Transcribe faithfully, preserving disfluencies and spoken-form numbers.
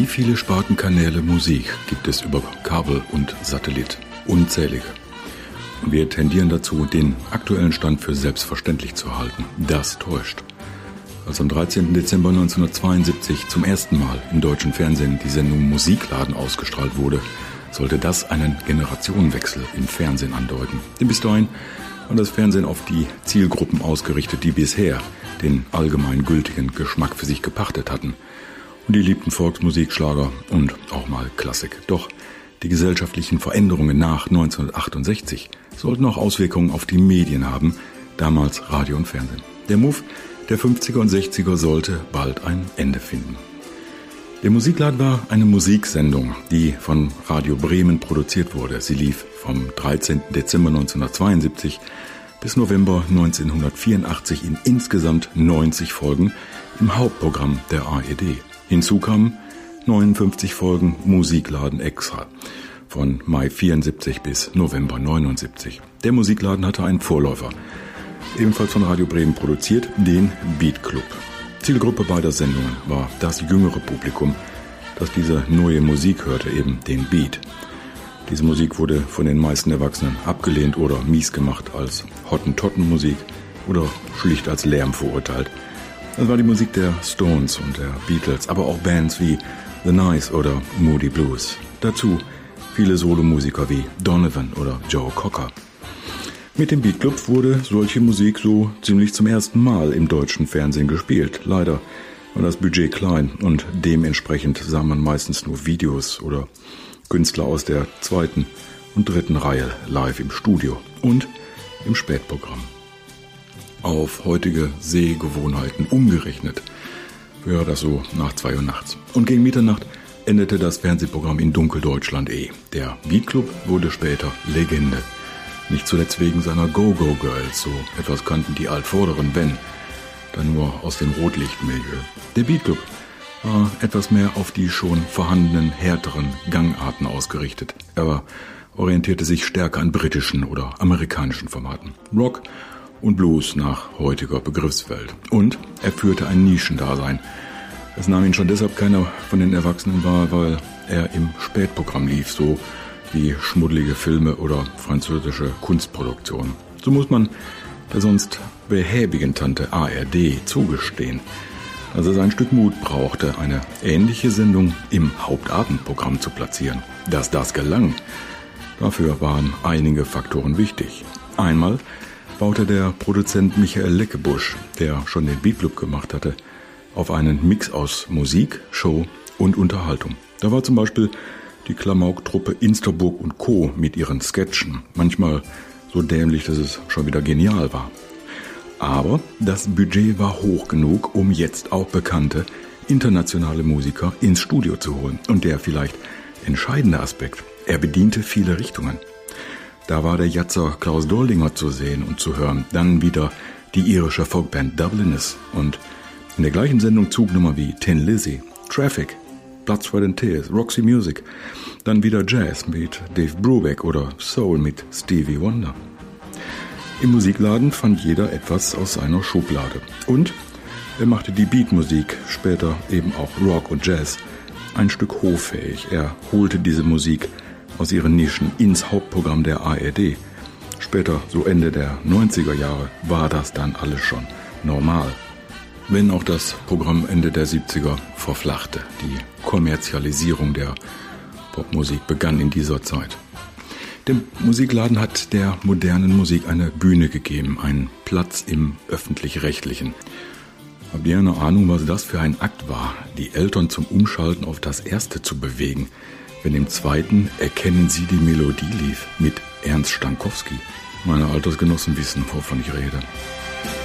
Wie viele Spartenkanäle Musik gibt es über Kabel und Satellit? Unzählige. Und wir tendieren dazu, den aktuellen Stand für selbstverständlich zu halten. Das täuscht. Als am dreizehnten Dezember neunzehnhundertzweiundsiebzig zum ersten Mal im deutschen Fernsehen die Sendung Musikladen ausgestrahlt wurde, sollte das einen Generationenwechsel im Fernsehen andeuten. Denn bis dahin war das Fernsehen auf die Zielgruppen ausgerichtet, die bisher den allgemein gültigen Geschmack für sich gepachtet hatten. Und die liebten Volksmusik, Schlager und auch mal Klassik. Doch die gesellschaftlichen Veränderungen nach neunzehnhundertachtundsechzig sollten auch Auswirkungen auf die Medien haben, damals Radio und Fernsehen. Der Move der fünfziger und sechziger sollte bald ein Ende finden. Der Musikladen war eine Musiksendung, die von Radio Bremen produziert wurde. Sie lief vom dreizehnten Dezember neunzehnhundertzweiundsiebzig bis November neunzehnhundertvierundachtzig in insgesamt neunzig Folgen im Hauptprogramm der A R D. Hinzu kamen neunundfünfzig Folgen Musikladen extra von Mai vierundsiebzig bis November neunundsiebzig. Der Musikladen hatte einen Vorläufer, ebenfalls von Radio Bremen produziert, den Beat Club. Zielgruppe beider Sendungen war das jüngere Publikum, das diese neue Musik hörte, eben den Beat. Diese Musik wurde von den meisten Erwachsenen abgelehnt oder mies gemacht als Hottentottenmusik oder schlicht als Lärm verurteilt. Das war die Musik der Stones und der Beatles, aber auch Bands wie The Nice oder Moody Blues. Dazu viele Solomusiker wie Donovan oder Joe Cocker. Mit dem Beat Club wurde solche Musik so ziemlich zum ersten Mal im deutschen Fernsehen gespielt. Leider war das Budget klein und dementsprechend sah man meistens nur Videos oder Künstler aus der zweiten und dritten Reihe live im Studio und im Spätprogramm. Auf heutige Sehgewohnheiten umgerechnet wäre das so nach zwei Uhr nachts. Und gegen Mitternacht endete das Fernsehprogramm in Dunkeldeutschland eh. Der Beat Club wurde später Legende. Nicht zuletzt wegen seiner Go-Go-Girls, so etwas kannten die Altvorderen, wenn, dann nur aus dem Rotlichtmilieu. Der Beat Club war etwas mehr auf die schon vorhandenen härteren Gangarten ausgerichtet. Er orientierte sich stärker an britischen oder amerikanischen Formaten. Rock und Blues nach heutiger Begriffswelt. Und er führte ein Nischendasein. Es nahm ihn schon deshalb keiner von den Erwachsenen wahr, weil er im Spätprogramm lief, so wie schmuddelige Filme oder französische Kunstproduktionen. So muss man der sonst behäbigen Tante A R D zugestehen, dass es ein Stück Mut brauchte, eine ähnliche Sendung im Hauptabendprogramm zu platzieren. Dass das gelang, dafür waren einige Faktoren wichtig. Einmal baute der Produzent Michael Leckebusch, der schon den Beat Club gemacht hatte, auf einen Mix aus Musik, Show und Unterhaltung. Da war zum Beispiel die Klamauk-Truppe Insterburg und Co. mit ihren Sketchen. Manchmal so dämlich, dass es schon wieder genial war. Aber das Budget war hoch genug, um jetzt auch bekannte internationale Musiker ins Studio zu holen. Und der vielleicht entscheidende Aspekt, er bediente viele Richtungen. Da war der Jatzer Klaus Doldinger zu sehen und zu hören. Dann wieder die irische Folkband Dubliners. Und in der gleichen Sendung Zugnummer wie Tin Lizzy, Traffic, Blood, Sweat and Tears, Roxy Music. Dann wieder Jazz mit Dave Brubeck oder Soul mit Stevie Wonder. Im Musikladen fand jeder etwas aus seiner Schublade. Und er machte die Beatmusik, später eben auch Rock und Jazz, ein Stück hoffähig. Er holte diese Musik aus ihren Nischen ins Hauptprogramm der A R D. Später, so Ende der neunziger Jahre, war das dann alles schon normal. Wenn auch das Programm Ende der siebziger verflachte. Die Kommerzialisierung der Popmusik begann in dieser Zeit. Der Musikladen hat der modernen Musik eine Bühne gegeben, einen Platz im Öffentlich-Rechtlichen. Habt ihr eine Ahnung, was das für ein Akt war, die Eltern zum Umschalten auf das Erste zu bewegen, wenn im Zweiten Erkennen Sie die Melodie lief mit Ernst Stankowski? Meine Altersgenossen wissen, wovon ich rede.